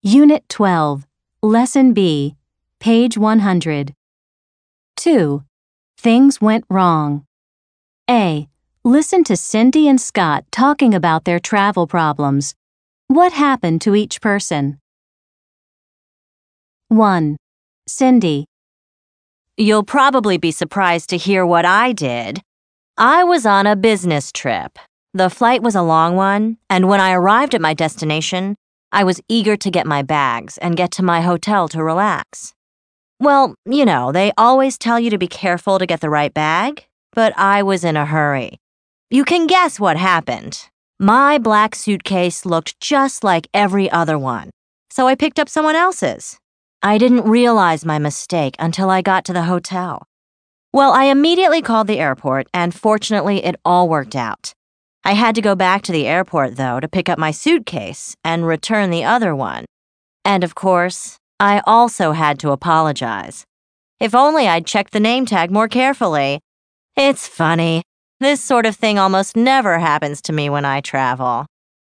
Unit 12, Lesson B, page 100. 2. Things went wrong. A. Listen to Cindy and Scott talking about their travel problems. What happened to each person? 1. Cindy. You'll probably be surprised to hear what I did. I was on a business trip. The flight was a long one, and when I arrived at my destination, I was eager to get my bags and get to my hotel to relax. Well, they always tell you to be careful to get the right bag, but I was in a hurry. You can guess what happened. My black suitcase looked just like every other one, so I picked up someone else's. I didn't realize my mistake until I got to the hotel. Well, I immediately called the airport, and fortunately, it all worked out. I had to go back to the airport, though, to pick up my suitcase and return the other one. And of course, I also had to apologize. If only I'd checked the name tag more carefully. It's funny. This sort of thing almost never happens to me when I travel.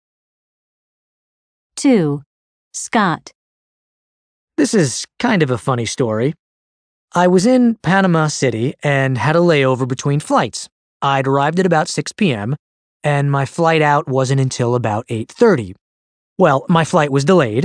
2. Scott. This is kind of a funny story. I was in Panama City and had a layover between flights. I'd arrived at about 6 p.m., and my flight out wasn't until about 8:30. Well, my flight was delayed.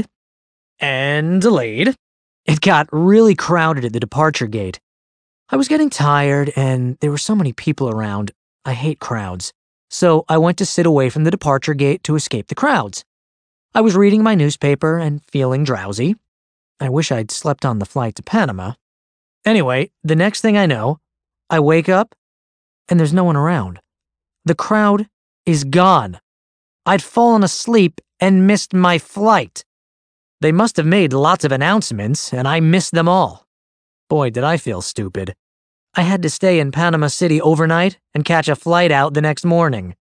It got really crowded at the departure gate. I was getting tired, and there were so many people around. I hate crowds. So I went to sit away from the departure gate to escape the crowds. I was reading my newspaper and feeling drowsy. I wish I'd slept on the flight to Panama. Anyway, the next thing I know, I wake up, and there's no one around. The crowd is gone. I'd fallen asleep and missed my flight. They must have made lots of announcements, and I missed them all. Boy, did I feel stupid. I had to stay in Panama City overnight and catch a flight out the next morning.